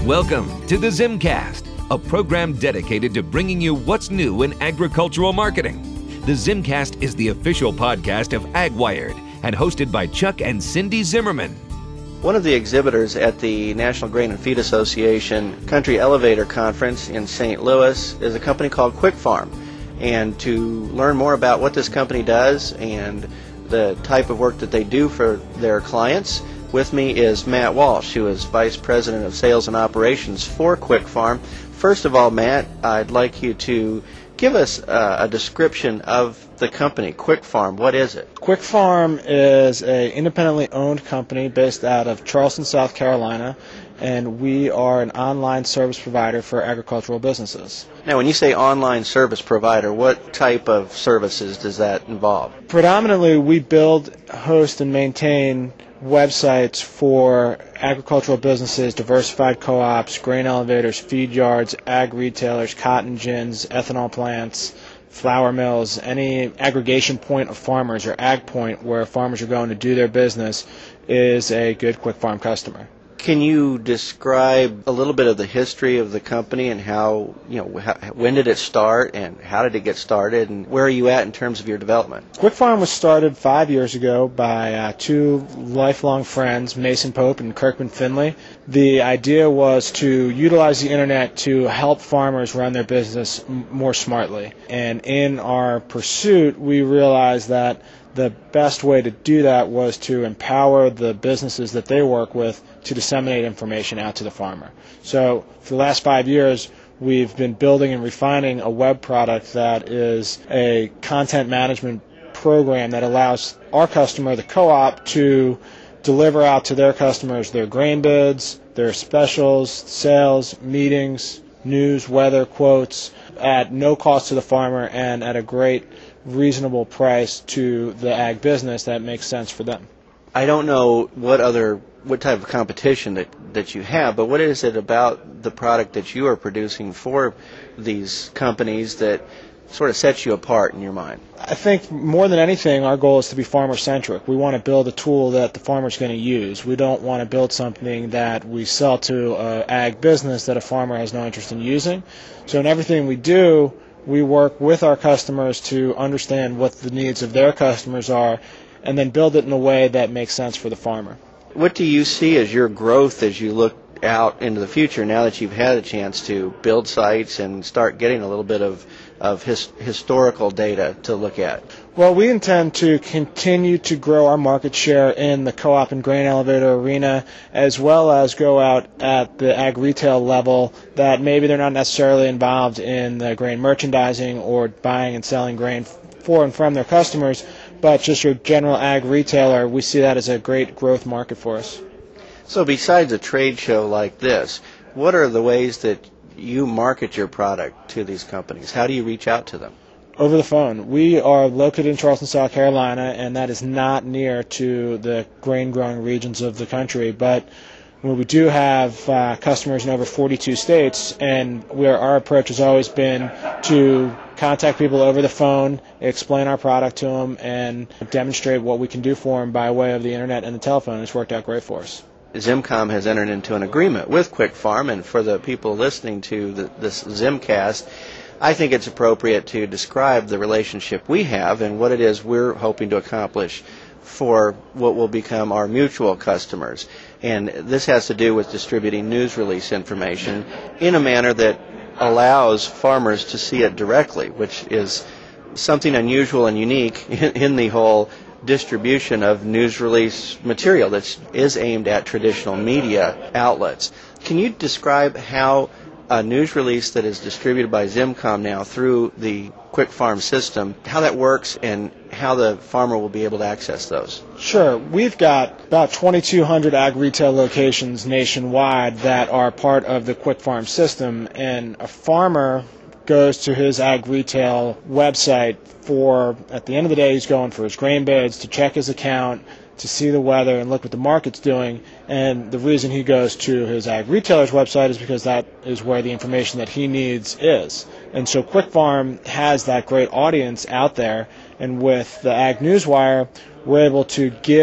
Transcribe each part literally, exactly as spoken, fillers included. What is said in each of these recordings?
Welcome to the Zimcast, a program dedicated to bringing you what's new in agricultural marketing. The Zimcast is the official podcast of AgWired and hosted by Chuck and Cindy Zimmerman. One of the exhibitors at the National Grain and Feed Association Country Elevator Conference in Saint Louis is a company called Quick Farm. And to learn more about what this company does and the type of work that they do for their clients, with me is Matt Walsh, who is Vice President of Sales and Operations for Quick Farm. First of all, Matt, I'd like you to give us uh, a description of the company, Quick Farm. What is it? Quick Farm is an independently owned company based out of Charleston, South Carolina, and we are an online service provider for agricultural businesses. Now, when you say online service provider, what type of services does that involve? Predominantly, we build, host, and maintain websites for agricultural businesses, diversified co-ops, grain elevators, feed yards, ag retailers, cotton gins, ethanol plants, flour mills, any aggregation point of farmers or ag point where farmers are going to do their business is a good Quick Farm customer. Can you describe a little bit of the history of the company and how, you know, how, when did it start and how did it get started and where are you at in terms of your development? Quick Farm was started five years ago by uh, two lifelong friends, Mason Pope and Kirkman Finley. The idea was to utilize the internet to help farmers run their business m- more smartly. And in our pursuit, we realized that the best way to do that was to empower the businesses that they work with to disseminate information out to the farmer. So for the last five years, we've been building and refining a web product that is a content management program that allows our customer, the co-op, to deliver out to their customers their grain bids, their specials, sales, meetings, news, weather, quotes, at no cost to the farmer and at a great reasonable price to the ag business that makes sense for them. I don't know what other what type of competition that, that you have, but what is it about the product that you are producing for these companies that sort of sets you apart in your mind? I think more than anything, our goal is to be farmer-centric. We want to build a tool that the farmer's going to use. We don't want to build something that we sell to an ag business that a farmer has no interest in using. So in everything we do, we work with our customers to understand what the needs of their customers are and then build it in a way that makes sense for the farmer. What do you see as your growth as you look out into the future now that you've had a chance to build sites and start getting a little bit of, of his, historical data to look at? Well, we intend to continue to grow our market share in the co-op and grain elevator arena, as well as go out at the ag retail level that maybe they're not necessarily involved in the grain merchandising or buying and selling grain for and from their customers, but just your general ag retailer. We see that as a great growth market for us. So besides a trade show like this, what are the ways that you market your product to these companies? How do you reach out to them? Over the phone. We are located in Charleston, South Carolina, and that is not near to the grain-growing regions of the country, but we do have uh, customers in over forty-two states, and where our approach has always been to contact people over the phone, explain our product to them, and demonstrate what we can do for them by way of the internet and the telephone. It's worked out great for us. Zimcom has entered into an agreement with Quick Farm, and for the people listening to the, this Zimcast, I think it's appropriate to describe the relationship we have and what it is we're hoping to accomplish for what will become our mutual customers. And this has to do with distributing news release information in a manner that allows farmers to see it directly, which is something unusual and unique in, in the whole distribution of news release material that is aimed at traditional media outlets. Can you describe how a news release that is distributed by Zimcom now through the Quick Farm system, how that works and how the farmer will be able to access those? Sure. We've got about twenty-two hundred ag retail locations nationwide that are part of the Quick Farm system, and a farmer goes to his ag retail website for, at the end of the day, he's going for his grain bids, to check his account, to see the weather and look what the market's doing. And the reason he goes to his ag retailer's website is because that is where the information that he needs is. And so Quick Farm has that great audience out there, and with the Ag Newswire, we're able to give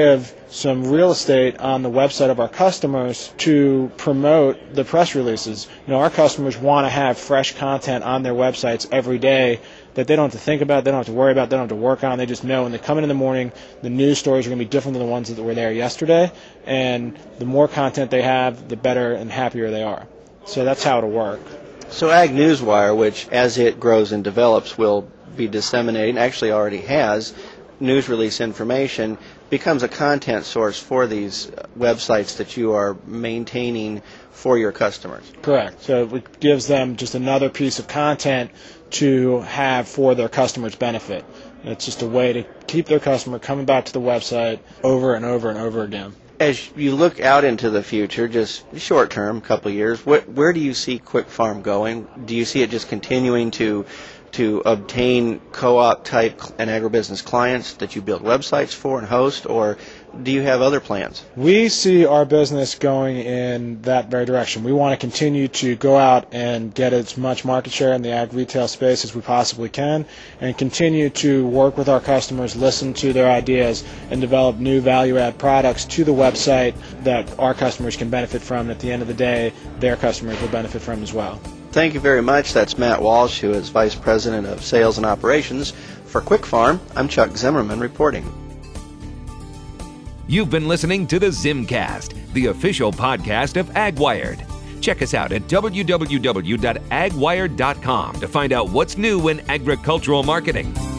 some real estate on the website of our customers to promote the press releases. You know, our customers want to have fresh content on their websites every day that they don't have to think about, they don't have to worry about, they don't have to work on. They just know when they come in in the morning, the news stories are going to be different than the ones that were there yesterday, and the more content they have, the better and happier they are. So that's how it'll work. So Ag Newswire, which as it grows and develops will be disseminating, actually already has, news release information, becomes a content source for these websites that you are maintaining for your customers. Correct. So it gives them just another piece of content to have for their customers' benefit. It's just a way to keep their customer coming back to the website over and over and over again. As you look out into the future, just short term, a couple of years, where, where do you see Quick Farm going? Do you see it just continuing to to obtain co-op type and agribusiness clients that you build websites for and host, or do you have other plans? We see our business going in that very direction. We want to continue to go out and get as much market share in the ag retail space as we possibly can, and continue to work with our customers, listen to their ideas, and develop new value-add products to the website that our customers can benefit from, and at the end of the day, their customers will benefit from as well. Thank you very much. That's Matt Walsh, who is Vice President of Sales and Operations for Quick Farm. I'm Chuck Zimmerman reporting. You've been listening to the Zimcast, the official podcast of AgWired. Check us out at w w w dot ag wired dot com to find out what's new in agricultural marketing.